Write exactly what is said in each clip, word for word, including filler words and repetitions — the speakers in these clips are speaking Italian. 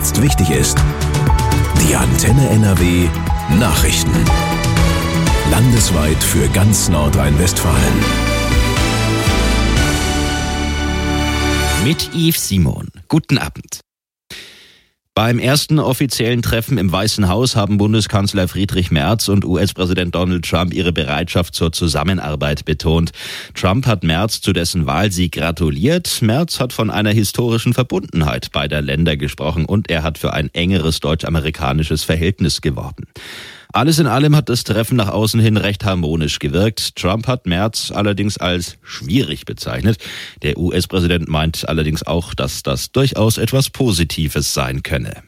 jetzt wichtig ist. Die Antenne N R W Nachrichten. Landesweit für ganz Nordrhein-Westfalen. Mit Yves Simon. Guten Abend. Beim ersten offiziellen Treffen im Weißen Haus haben Bundeskanzler Friedrich Merz und U S-Präsident Donald Trump ihre Bereitschaft zur Zusammenarbeit betont. Trump hat Merz zu dessen Wahlsieg gratuliert. Merz hat von einer historischen Verbundenheit beider Länder gesprochen und er hat für ein engeres deutsch-amerikanisches Verhältnis geworben. Alles in allem hat das Treffen nach außen hin recht harmonisch gewirkt. Trump hat Merz allerdings als schwierig bezeichnet. Der U S-Präsident meint allerdings auch, dass das durchaus etwas Positives sein könne.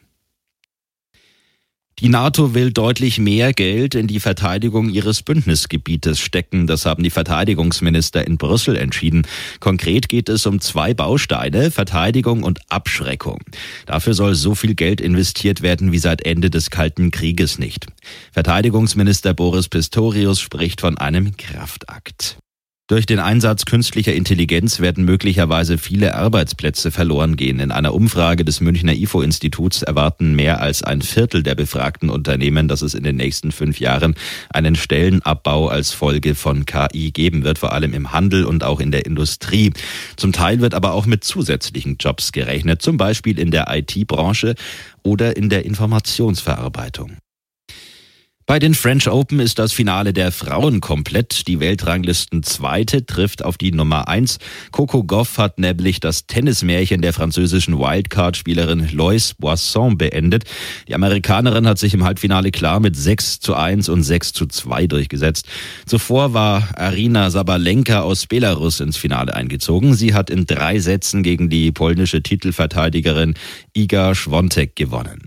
Die NATO will deutlich mehr Geld in die Verteidigung ihres Bündnisgebietes stecken. Das haben die Verteidigungsminister in Brüssel entschieden. Konkret geht es um zwei Bausteine, Verteidigung und Abschreckung. Dafür soll so viel Geld investiert werden wie seit Ende des Kalten Krieges nicht. Verteidigungsminister Boris Pistorius spricht von einem Kraftakt. Durch den Einsatz künstlicher Intelligenz werden möglicherweise viele Arbeitsplätze verloren gehen. In einer Umfrage des Münchner I F O-Instituts erwarten mehr als ein Viertel der befragten Unternehmen, dass es in den nächsten fünf Jahren einen Stellenabbau als Folge von K I geben wird, vor allem im Handel und auch in der Industrie. Zum Teil wird aber auch mit zusätzlichen Jobs gerechnet, zum Beispiel in der I T-Branche oder in der Informationsverarbeitung. Bei den French Open ist das Finale der Frauen komplett. Die Weltranglisten-Zweite trifft auf die Nummer eins. Coco Gauff hat nämlich das Tennismärchen der französischen Wildcard-Spielerin Lois Boisson beendet. Die Amerikanerin hat sich im Halbfinale klar mit sechs zu eins und sechs zu zwei durchgesetzt. Zuvor war Aryna Sabalenka aus Belarus ins Finale eingezogen. Sie hat in drei Sätzen gegen die polnische Titelverteidigerin Iga Świątek gewonnen.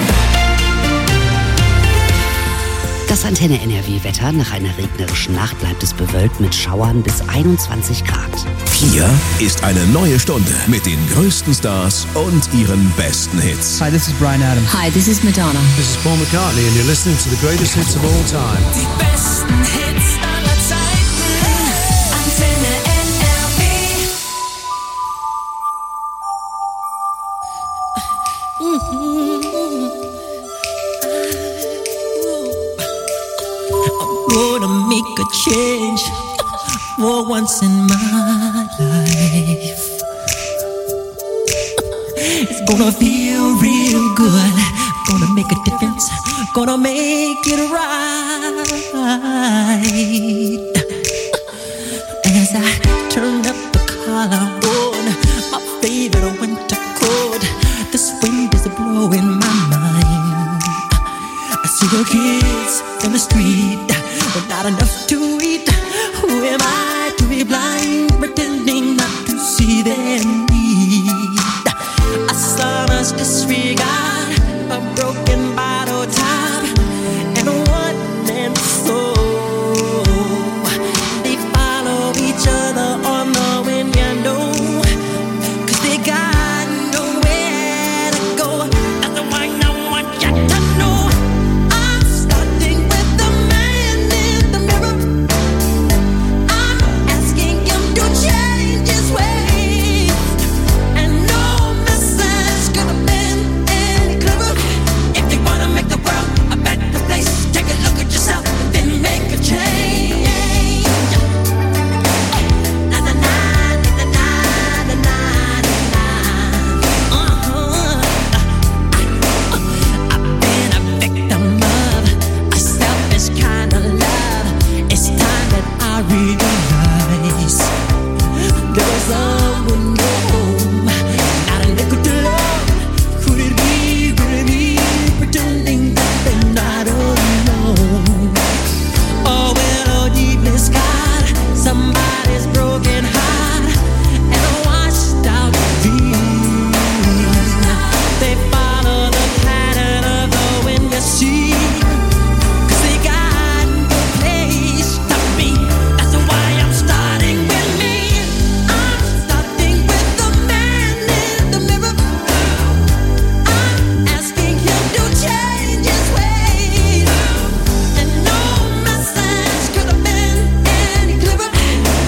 Das Antenne N R W-Wetter. Nach einer regnerischen Nacht bleibt es bewölkt mit Schauern bis einundzwanzig Grad. Hier ist eine neue Stunde mit den größten Stars und ihren besten Hits. Hi, this is Bryan Adams. Hi, this is Madonna. This is Paul McCartney and you're listening to the greatest hits of all time. Die besten Hits aller Zeiten. Antenne N R W. I'm gonna make a change for once in my life. It's gonna feel real good. Gonna make a difference. Gonna make it right. As I turn up the collar on my favorite winter coat, this wind is blowing my mind. I see the kids in the street, but not enough to eat. Who am I to be blind, pretending not to see their need? A sonorous disregard, a broken bottle top, and a one-man soul. They follow each other on the wind, you know, 'cause they got nowhere to go. That's the one I want you to know. I'm starting with the man in the mirror. I'm asking him to change his ways, and no message could have been any clearer. If you wanna make the world a better place, take a look at yourself and then make a change. Na na na na na na na na. Uh-huh. I've been a victim of a selfish kind of love. It's time that I realize there's someone home, not a nickel to love. Could it be really me pretending that they're not alone? Oh, well, oh, deep in God, somebody's broken heart and a washed out dream. They follow the pattern of the wind, you see, 'cause they got no place to be. That's why I'm starting with me. I'm starting with the man in the mirror. I'm asking him to change his ways, and no message could have been any clearer.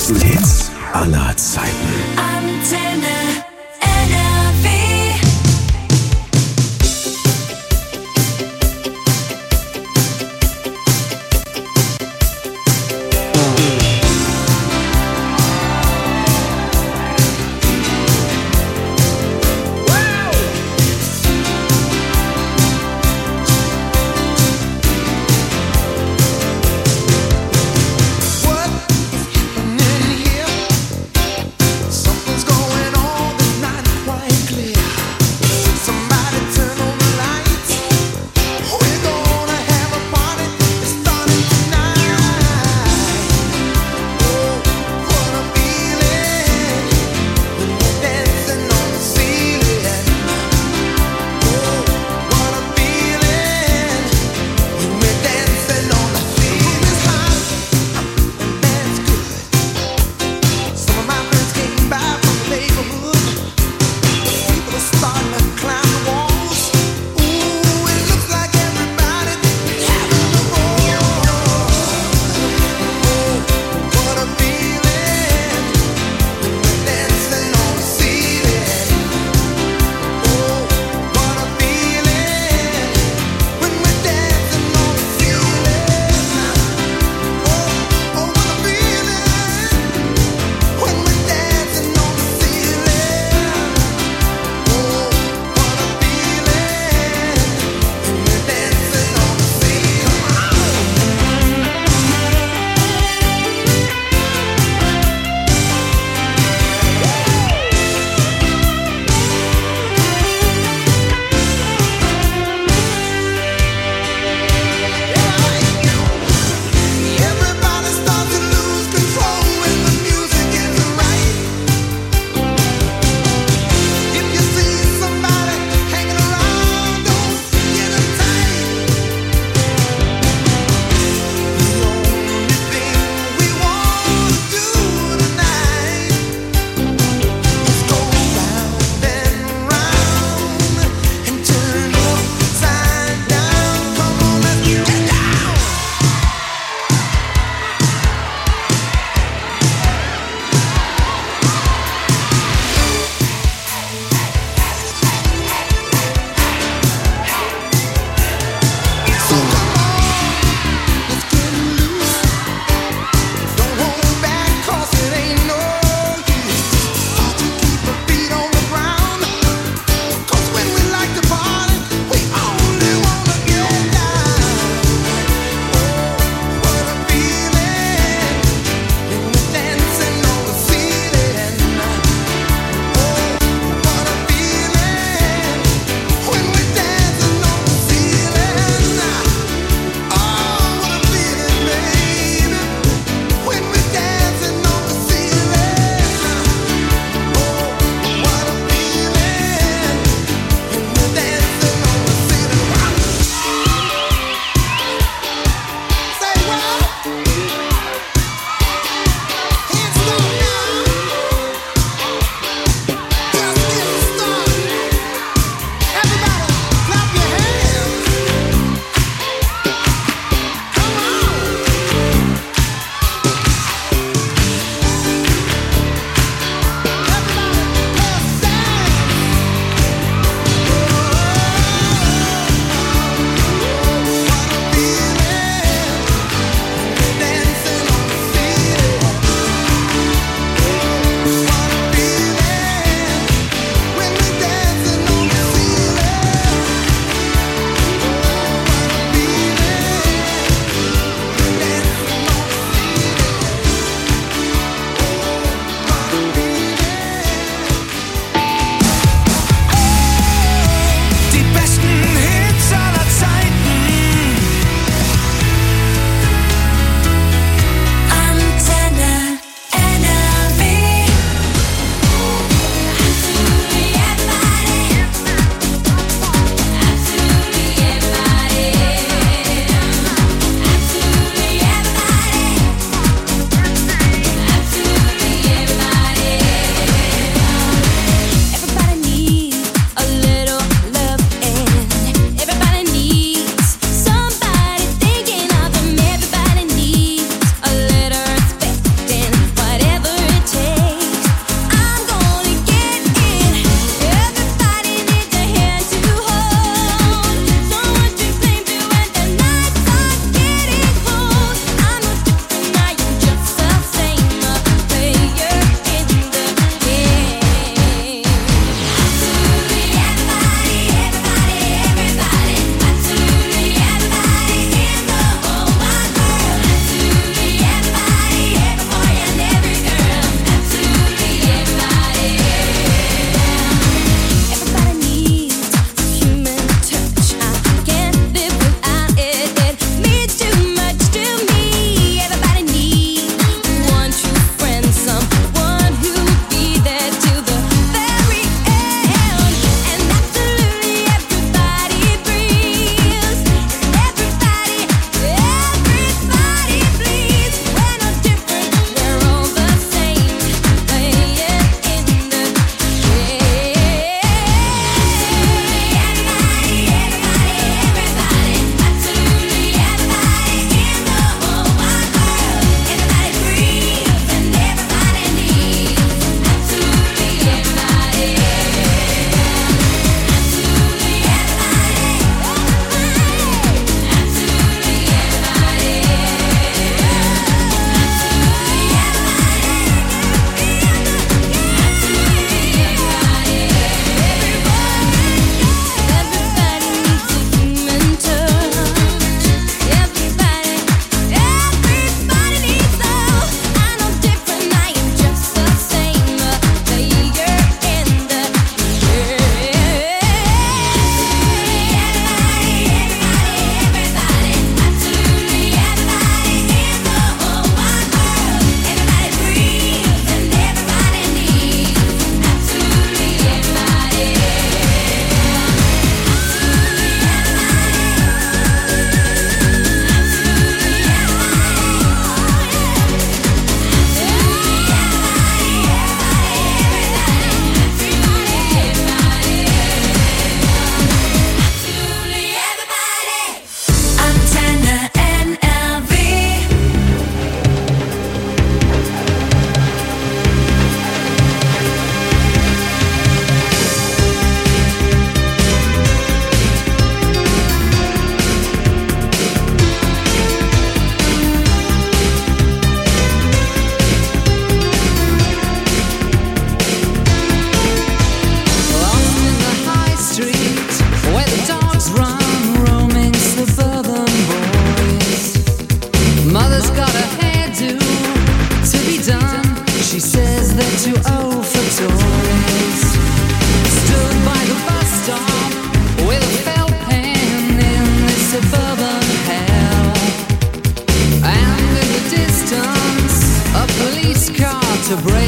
größten Hits aller Zeiten. Antenne N R W. What is happening here? Something's going on.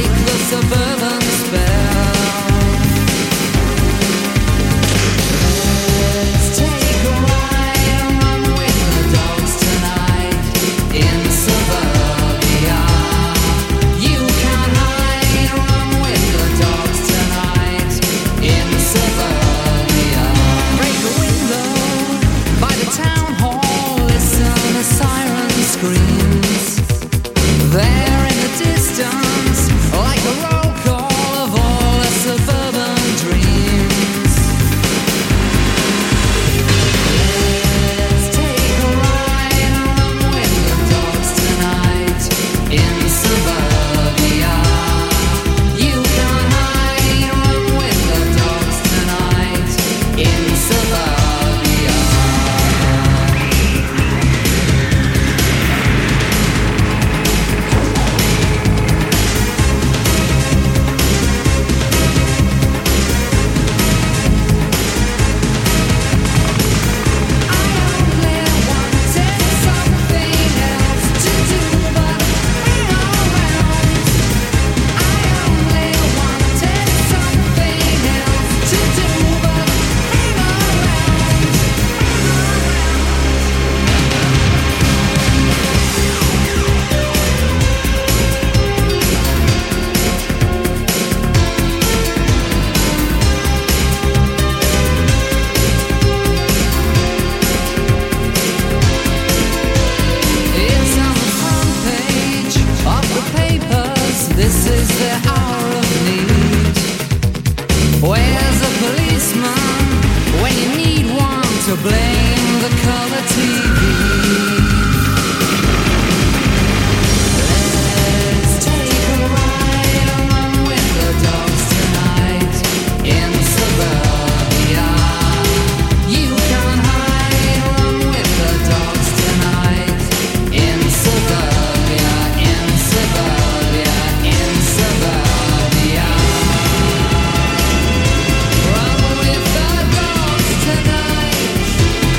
Run with the dogs tonight.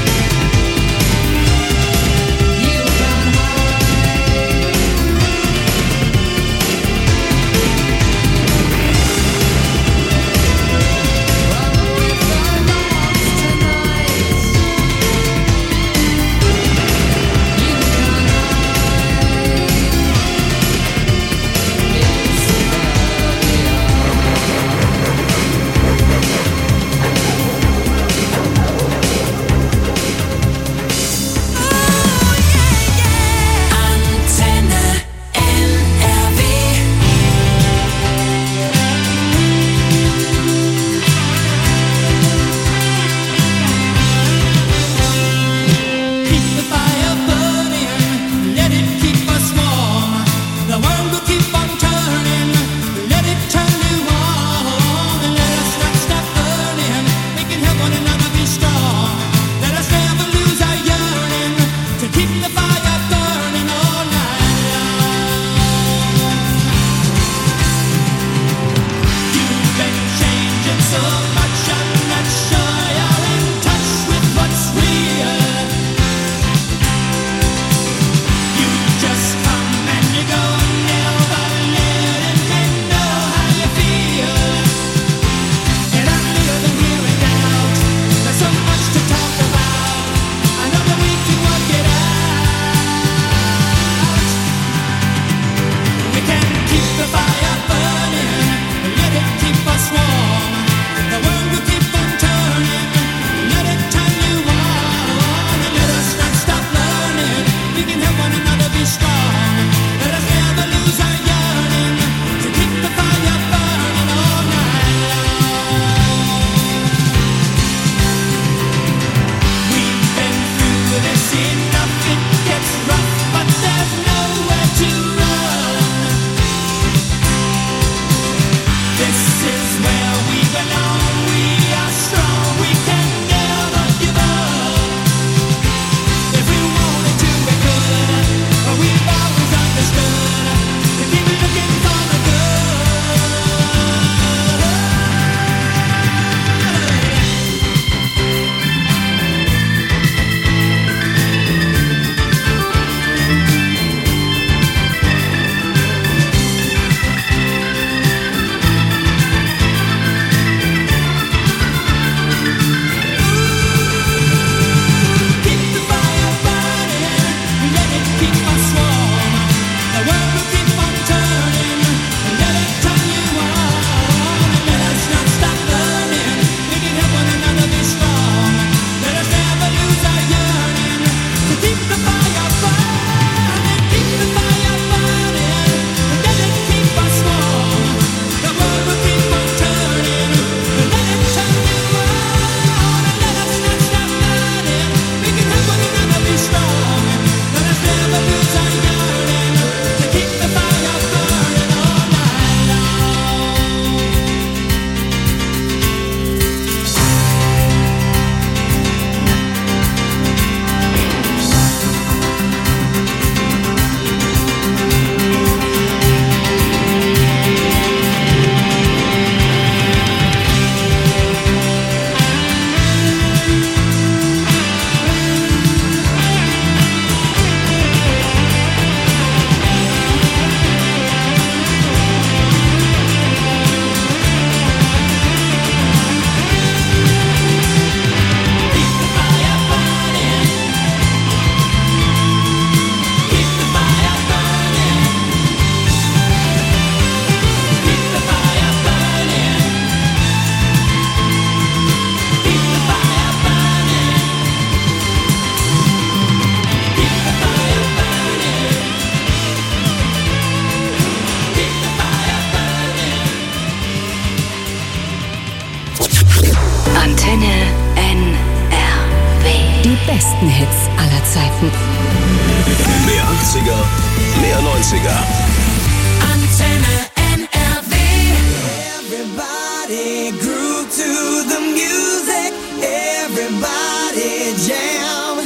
besten Hits aller Zeiten. Mehr achtziger, mehr neunziger. Antenne N R W. Everybody groove to the music. Everybody jam.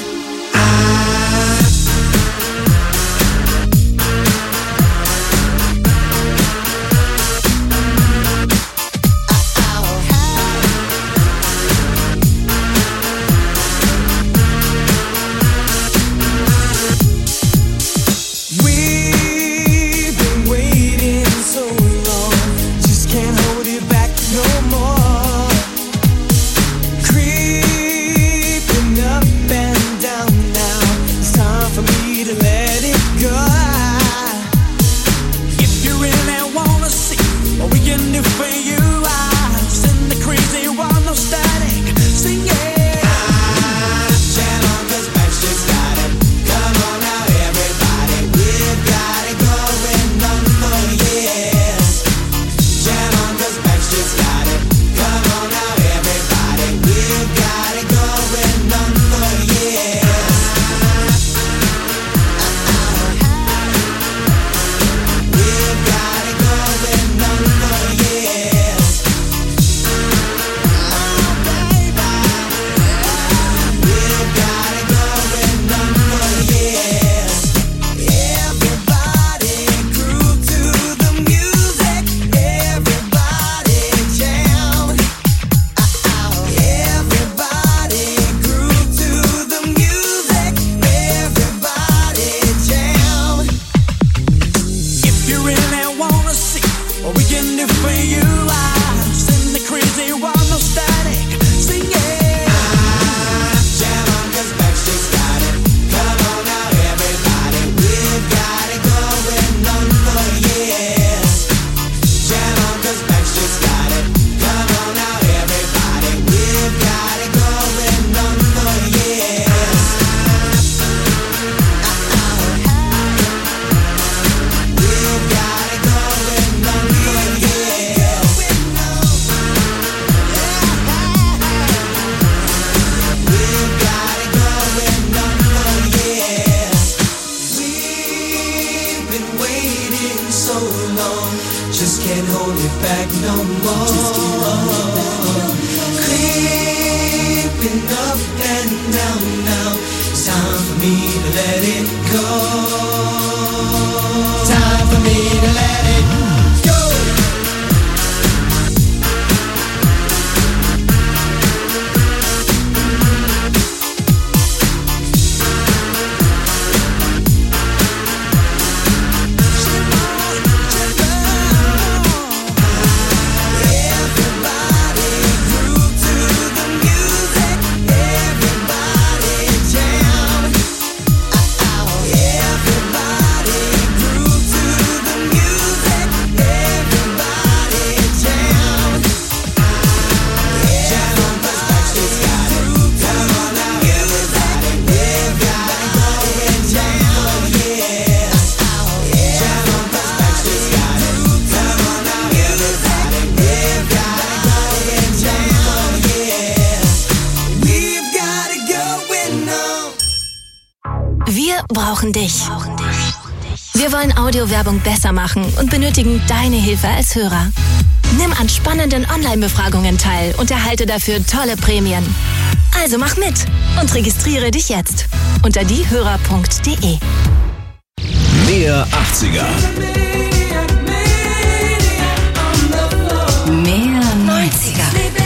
Dich. Wir wollen Audiowerbung besser machen und benötigen deine Hilfe als Hörer. Nimm an spannenden Online-Befragungen teil und erhalte dafür tolle Prämien. Also mach mit und registriere dich jetzt unter diehörer punkt de. Mehr achtziger. Mehr neunziger.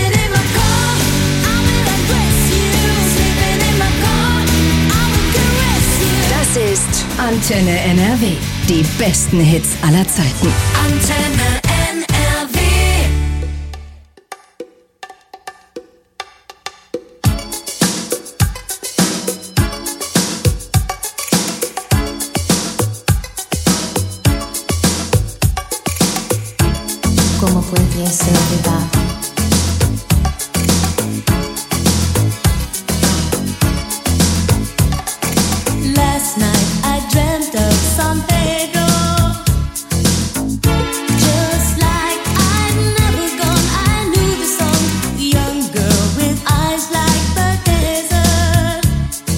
Das ist Antenne N R W. Die besten Hits aller Zeiten. Antenne N R W. ¿Cómo pudiese olvidar? Last night I dreamt of San Pedro. Just like I'd never gone, I knew the song. Young girl with eyes like the desert.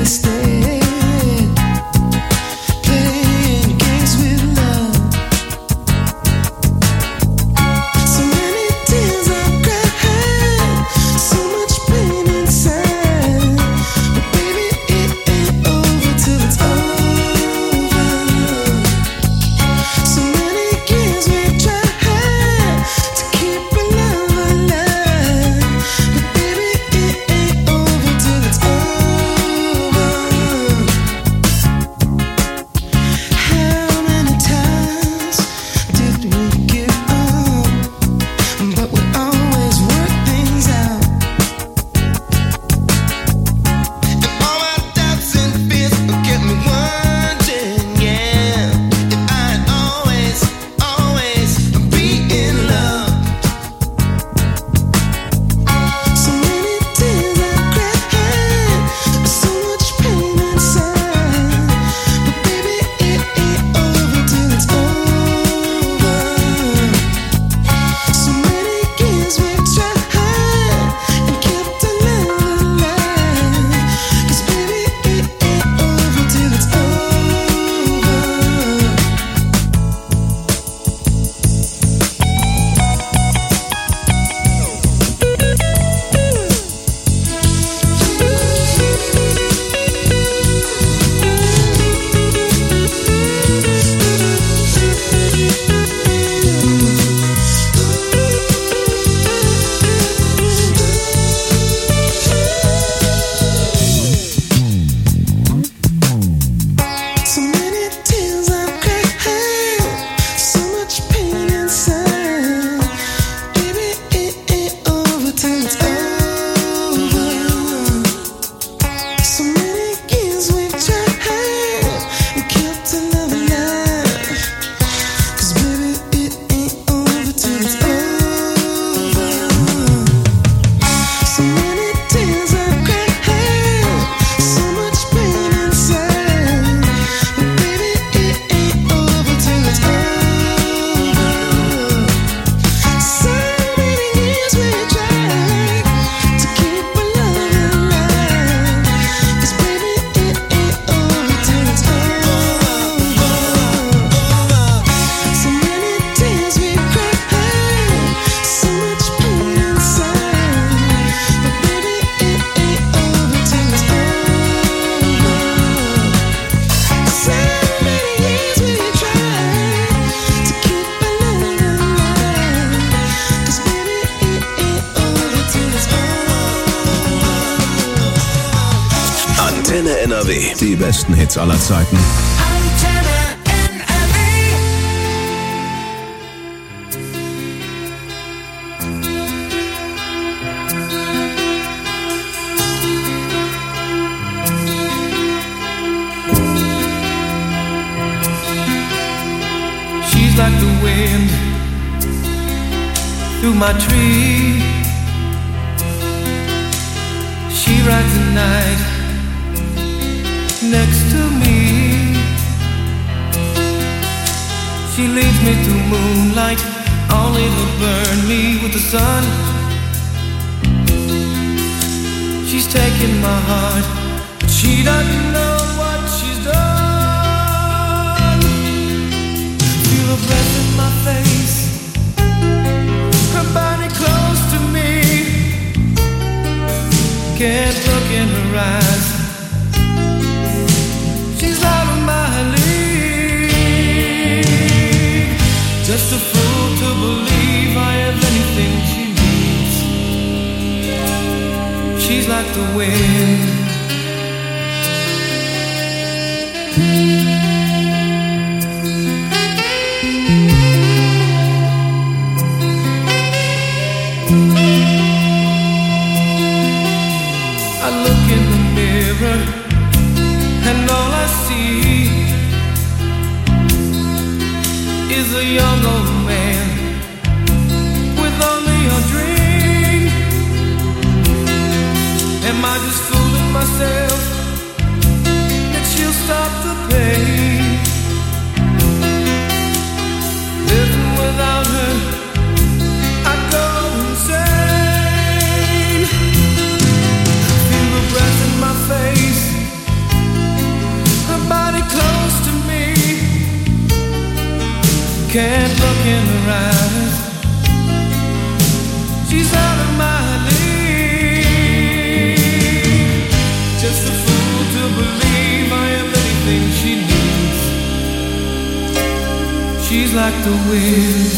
Antenne N R W. Die besten Hits aller Zeiten. She's like the wind through my tree. She rides the night next to me. She leads me through moonlight, only to burn me with the sun. She's taking my heart, but she doesn't know what she's done. Feel her breath in my face, her body close to me. Can't look in her eyes, she's out of my league. Just a fool to believe I have anything she needs. She's like the wind. I look in the mirror and all I see is a young old man with only a dream. Am I just fooling myself that she'll stop the pain? Living without her, I go insane. Feel the breath in my face, Can't look in her eyes. She's out of my league. Just a fool to believe I am anything she needs. She's like the wind.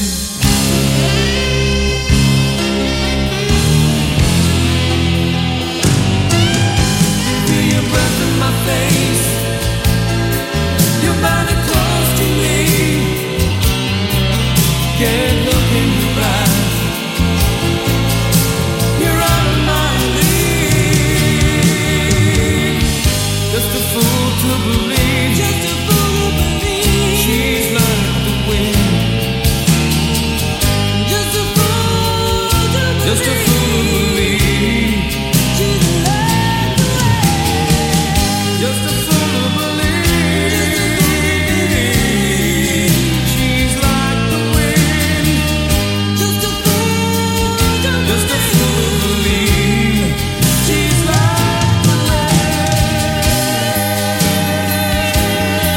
Feel your breath in my face. Your body close to me. Can't look in your eyes. You're out of my league. Just a fool to believe. Just a fool to believe. She's like the wind. Just a fool to believe. Just a fool to believe. She's like the wind. Just a fool to believe. She's like the wind. Just a fool to Just a fool to believe. She's like the wind.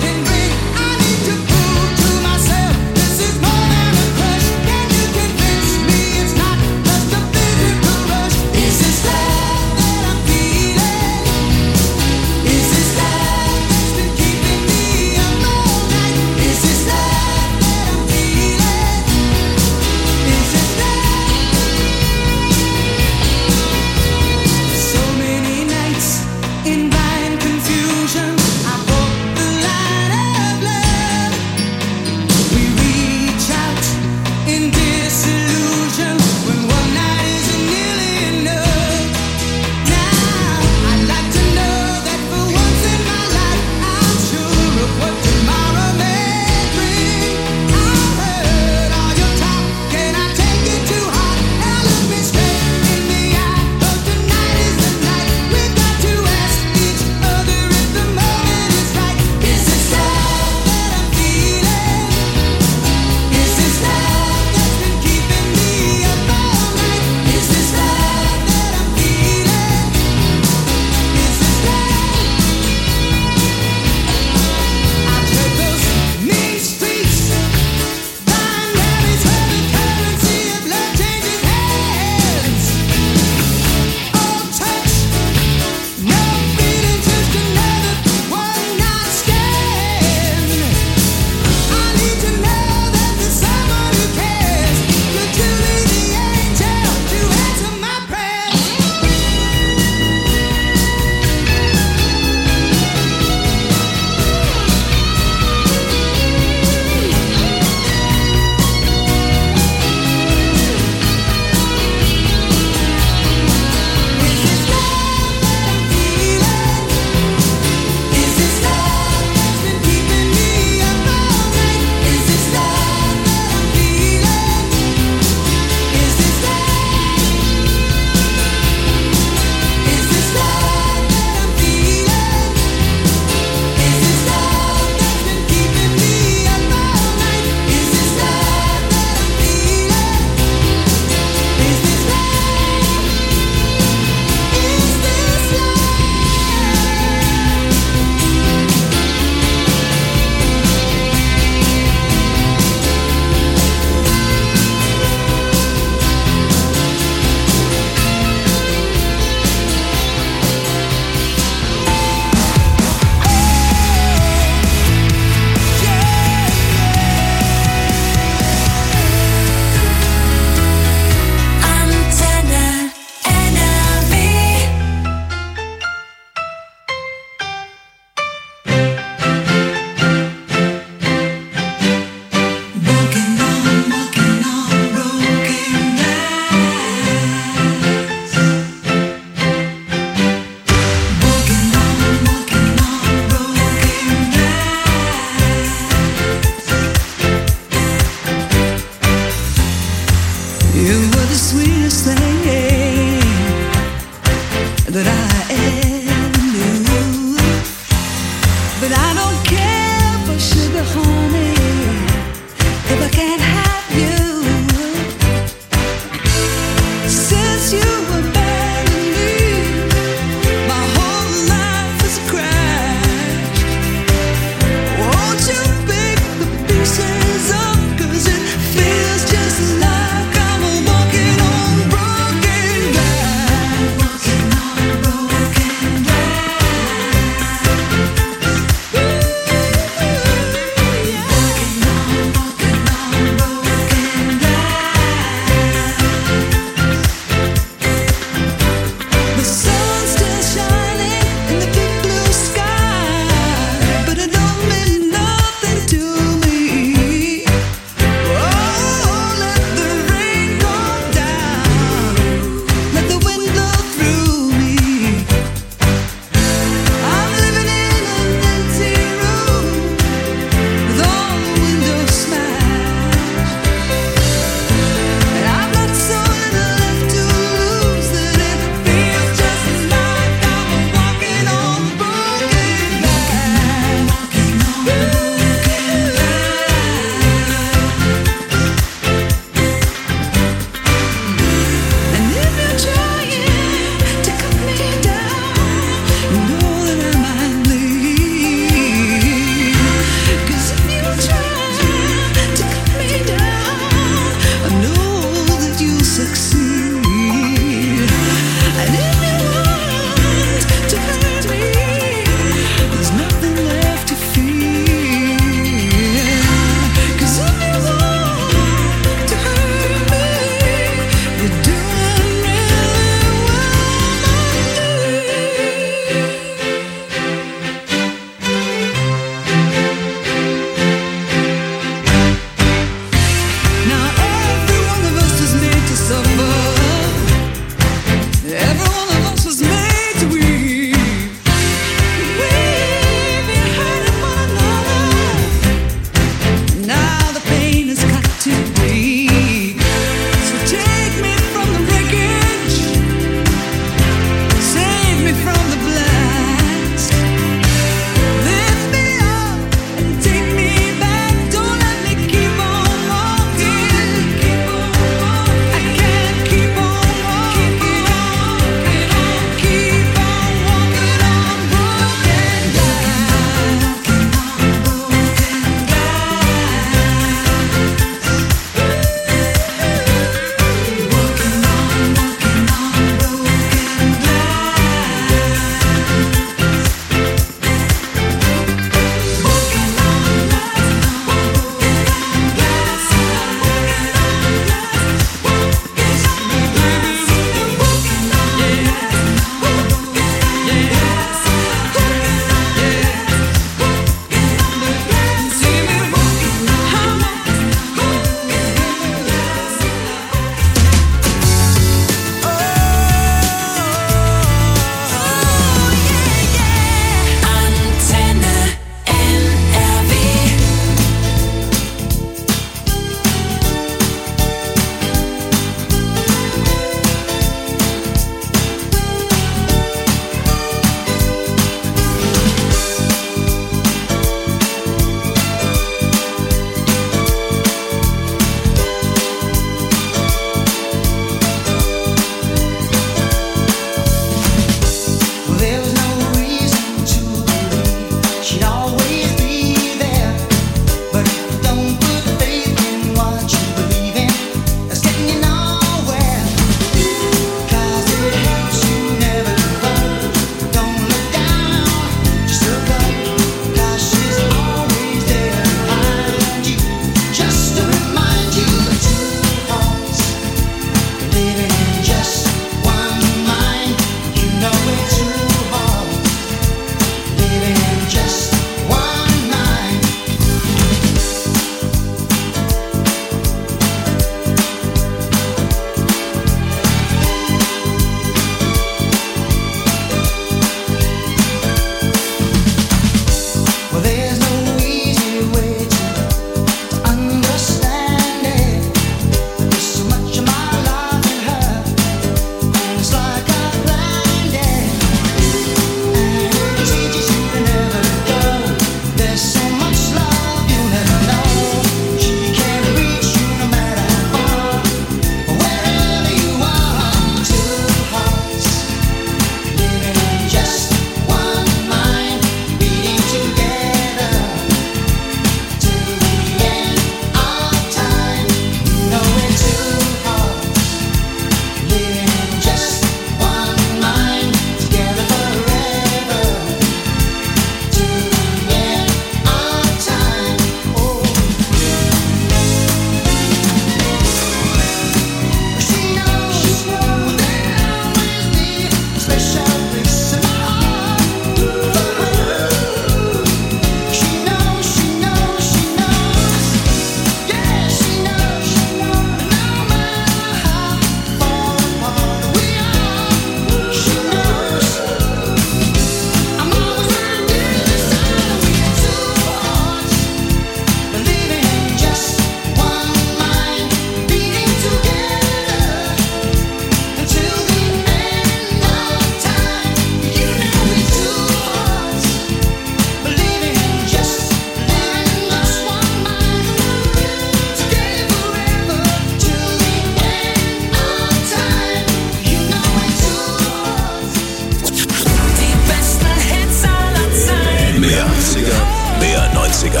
neunziger.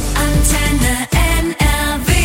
Antenne N R W.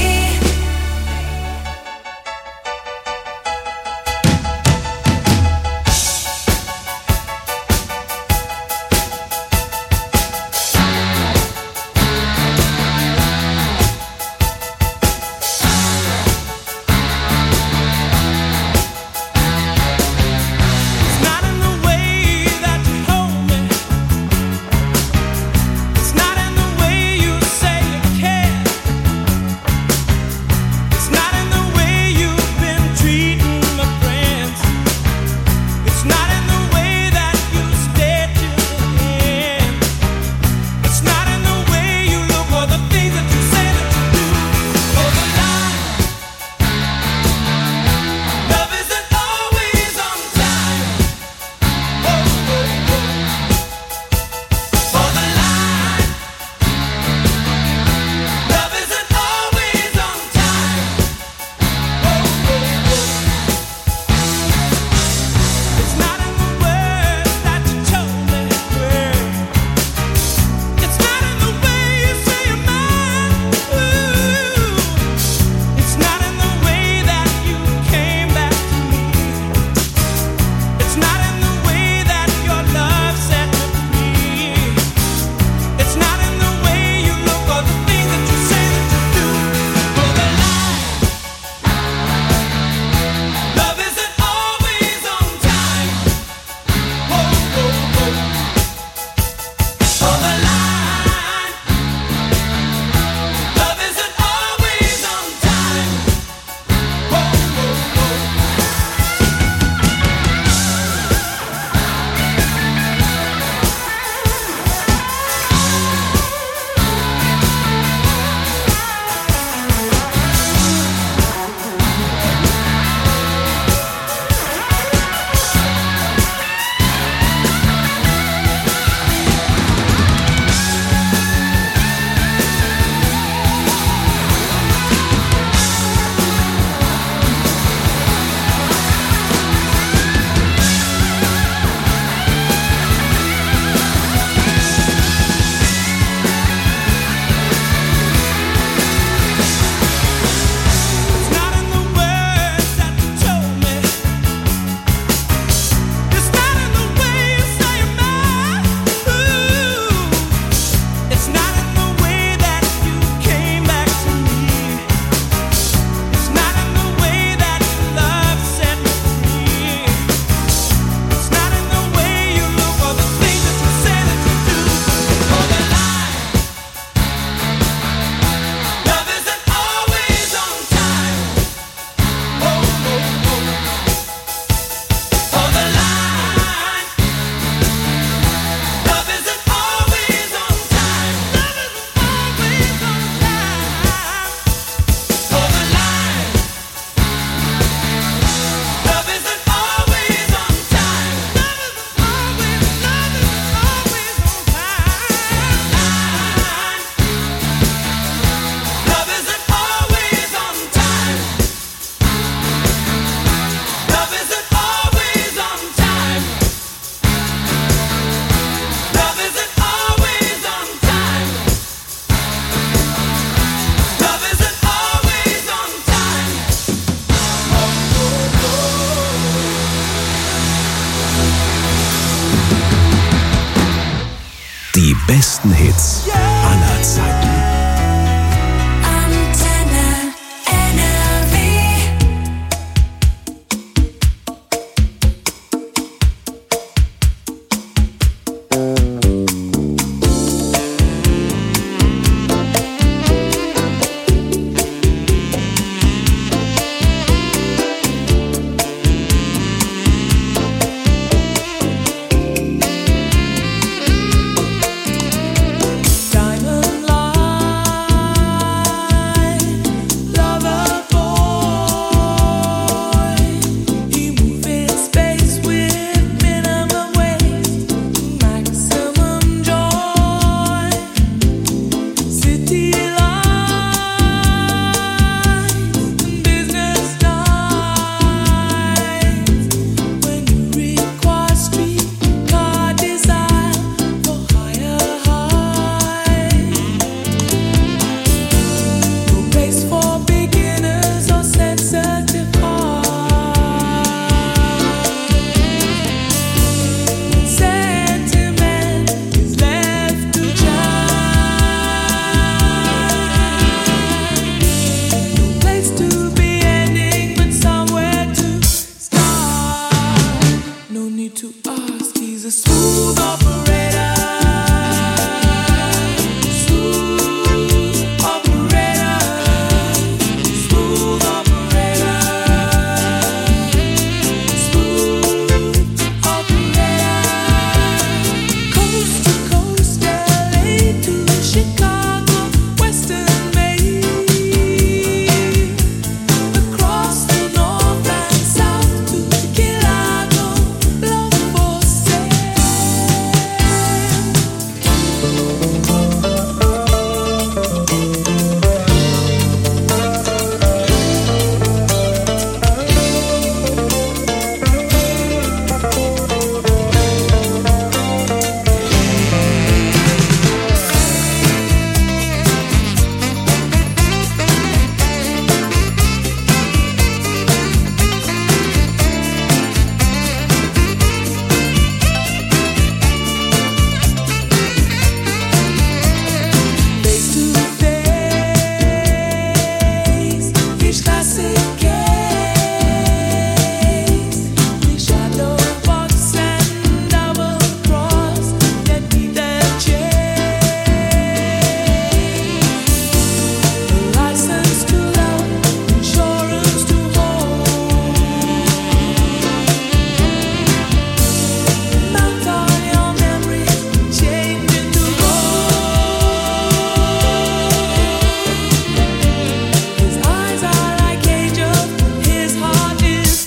Die besten Hits